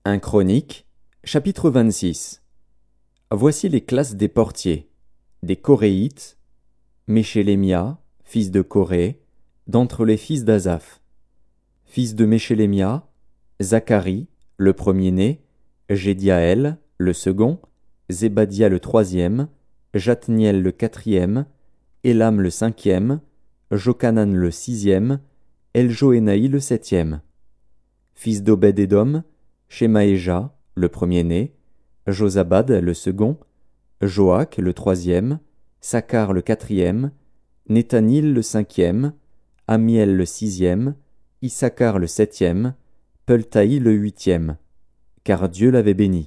1 Chronique, chapitre 26. Voici les classes des portiers, des Coréites, Méchélémia, fils de Coré, d'entre les fils d'Asaph. Fils de Méchélémia, Zacharie, le premier-né, Jédiaël, le second, Zébadia le troisième, Jatniel le quatrième, Élam le cinquième, Jochanan le sixième, Eljoénaï le septième. Fils d'Obed-Édom, Shemaéja, le premier-né, Josabad le second, Joach le troisième, Sacar le quatrième, Nethanil le cinquième, Amiel le sixième, Issachar le septième, Peltaï le huitième, car Dieu l'avait béni.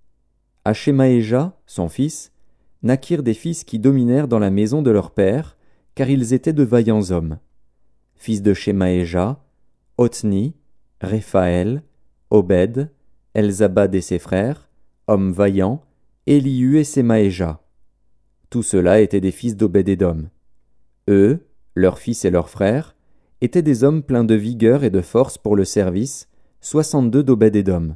À Shemaéja, son fils, naquirent des fils qui dominèrent dans la maison de leur père, car ils étaient de vaillants hommes. Fils de Shemaéja, Othni, Réphaël, Obed, Elzabad et ses frères, hommes vaillants, Élihu et Semaéja. Tous ceux-là étaient des fils d'Obed-Édom. Eux, leurs fils et leurs frères, étaient des hommes pleins de vigueur et de force pour le service, 62 d'Obed-Édom.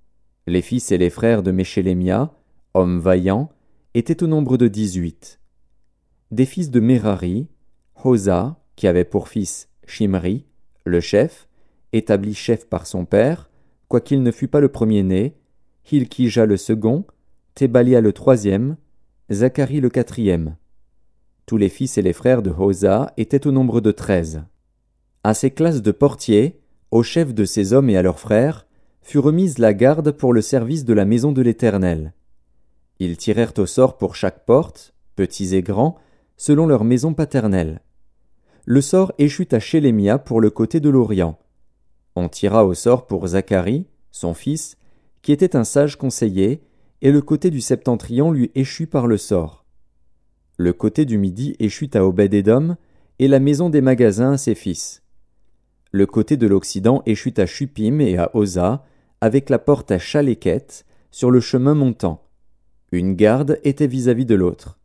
Les fils et les frères de Méchélémia, hommes vaillants, étaient au nombre de 18. Des fils de Mérari, Hosa, qui avait pour fils Shimri, le chef, établi chef par son père, quoiqu'il ne fût pas le premier-né, Hilkija le second, Thébalia le troisième, Zacharie le quatrième. Tous les fils et les frères de Hosa étaient au nombre de 13. À ces classes de portiers, aux chefs de ces hommes et à leurs frères, fut remise la garde pour le service de la maison de l'Éternel. Ils tirèrent au sort pour chaque porte, petits et grands, selon leur maison paternelle. Le sort échut à Shélémia pour le côté de l'Orient. On tira au sort pour Zacharie, son fils, qui était un sage conseiller, et le côté du septentrion lui échut par le sort. Le côté du midi échut à Obed-Édom, et la maison des magasins à ses fils. Le côté de l'Occident échut à Shupim et à Oza, avec la porte à Chaléket, sur le chemin montant. Une garde était vis-à-vis de l'autre.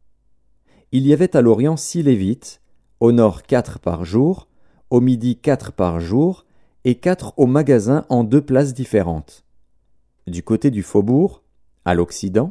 Il y avait à l'Orient 6 Lévites, au nord 4 par jour, au midi 4 par jour, et 4 au magasin en 2 places différentes. Du côté du faubourg, à l'Occident,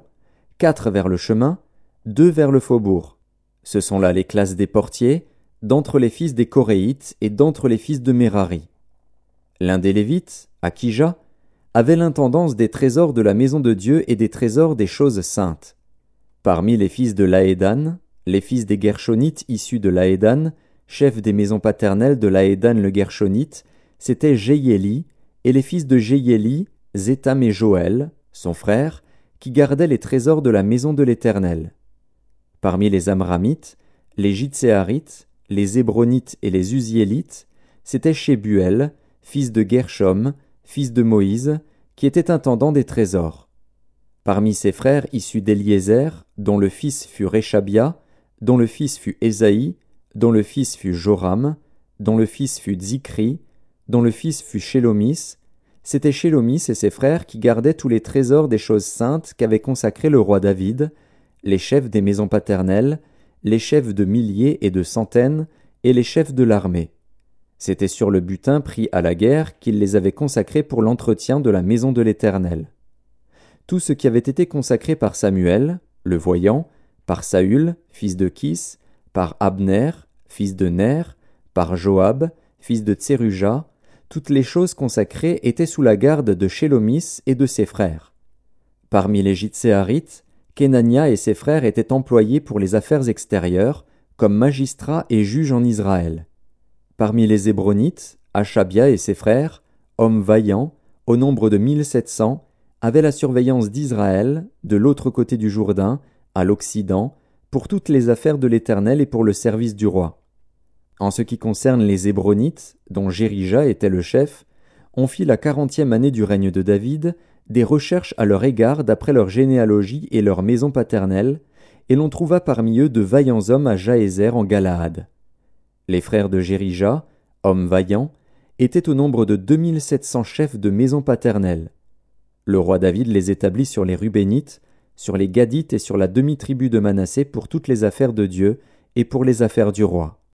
4 vers le chemin, 2 vers le faubourg. Ce sont là les classes des portiers, d'entre les fils des Coréites et d'entre les fils de Mérari. L'un des Lévites, Akija, avait l'intendance des trésors de la maison de Dieu et des trésors des choses saintes. Parmi les fils de Laédan, les fils des Gershonites issus de Laédan, chef des maisons paternelles de Laédan le Gershonite, c'était Jéhiéli, et les fils de Jéhiéli, Zétham et Joël, son frère, qui gardaient les trésors de la maison de l'Éternel. Parmi les Amramites, les Jitséarites, les Hébronites et les Uziélites, c'était Shebuel, fils de Gershom, fils de Moïse, qui était intendant des trésors. Parmi ses frères issus d'Éliézer, dont le fils fut Réchabia, dont le fils fut Ésaïe, dont le fils fut Joram, dont le fils fut Zikri, dont le fils fut Shélomis, c'était Shélomis et ses frères qui gardaient tous les trésors des choses saintes qu'avait consacré le roi David, les chefs des maisons paternelles, les chefs de milliers et de centaines, et les chefs de l'armée. C'était sur le butin pris à la guerre qu'il les avait consacrés pour l'entretien de la maison de l'Éternel. Tout ce qui avait été consacré par Samuel, le voyant, par Saül, fils de Kis, par Abner, fils de Ner, par Joab, fils de Tseruja, toutes les choses consacrées étaient sous la garde de Shélomis et de ses frères. Parmi les Jitséarites, Kenania et ses frères étaient employés pour les affaires extérieures, comme magistrats et juges en Israël. Parmi les Hébronites, Achabia et ses frères, hommes vaillants, au nombre de 1700, avaient la surveillance d'Israël, de l'autre côté du Jourdain, à l'Occident, pour toutes les affaires de l'Éternel et pour le service du roi. En ce qui concerne les Hébronites, dont Jérija était le chef, on fit la 40e année du règne de David des recherches à leur égard d'après leur généalogie et leur maison paternelle, et l'on trouva parmi eux de vaillants hommes à Jaézer en Galaad. Les frères de Jérija, hommes vaillants, étaient au nombre de 2700 chefs de maison paternelle. Le roi David les établit sur les Rubénites, sur les Gadites et sur la demi-tribu de Manassé pour toutes les affaires de Dieu et pour les affaires du roi.